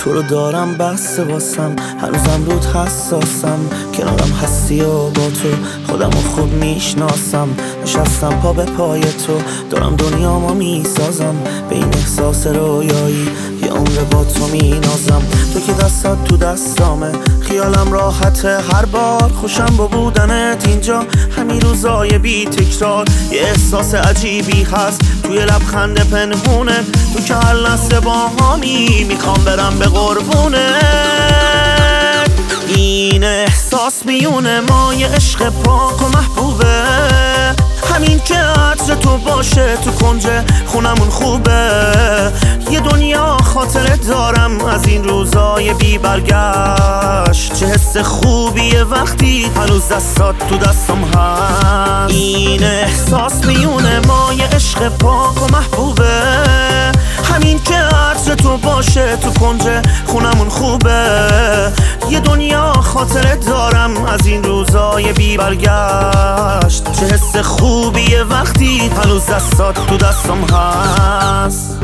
تو رو دارم بسته واسم، هنوزم رود حساسم. کنارم هستی و با تو خودمو خوب میشناسم. نشستم پا به پای تو، دارم دنیامو میسازم. به این احساس رویایی یه عمر با تو مینازم. تو که دستات تو دستامه، خیالم راحته هر بار. خوشم با بودنت اینجا، همین روزای بی تکرار. یه احساس عجیبی هست توی لبخند پنهونه. تو که هر لحظه باهامی، میخوام برم به قربونت. این احساس میونه ما یه عشق پاک و محبوبه. همین که عطر تو باشه تو کنج خونمون خوبه. یه دنیا خاطره دارم از این روزای بی برگشت. چه حس خوبیه وقتی هنوز دستات تو دستم هست. این احساس میونه ما یه عشق پاک و محبوبه. همین که عطر تو باشه تو کنج خونمون خوبه. یه دنیا خاطره دارم از این روزای بی برگشت. چه حس خوبیه وقتی هنوز دستات تو دستم هست.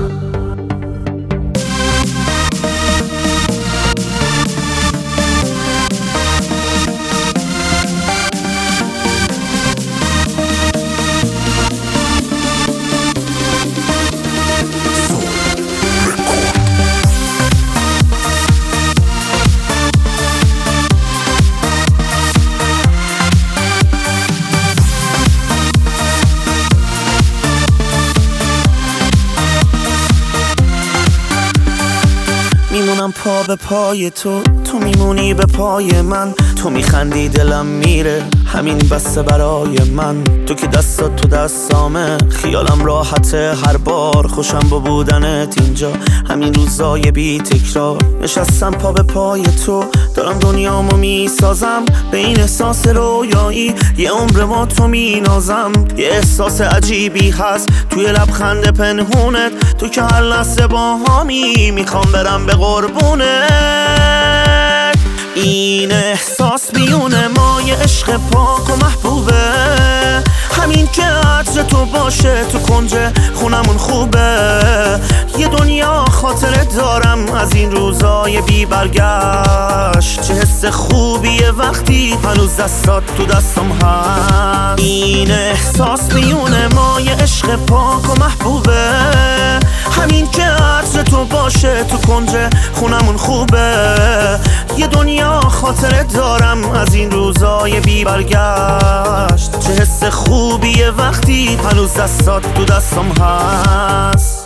میمونم پا به پای تو، تو میمونی به پای من. تو میخندی دلم میره، همین بسته برای من. تو که دستات تو دستامه، خیالم راحته هر بار. خوشم با بودنت اینجا، همین روزای بی تکرار. نشستم پا به پای تو، دارم دنیامو میسازم. به این احساس رویایی یه عمر با تو مینازم. یه احساس عجیبی هست توی لبخند پنهونت. تو که هر لحظه باهامی، میخوام برم به قربونت. این احساس میونه ما یه عشق پاک و محبوبه. همین که عطر تو باشه تو کنج خونمون خوبه. یه دنیا خاطره دارم از این روزای بی برگشت. چه حس خوبیه وقتی هنوز دستات تو دستم هست. این احساس میونه ما یه عشق پاک و محبوبه. همین که عطر تو باشه تو کنج خونمون خوبه. یه دنیا خاطره دارم از این روزای بی برگشت. چه حس خوبیه وقتی هنوز دستات تو دستم هست.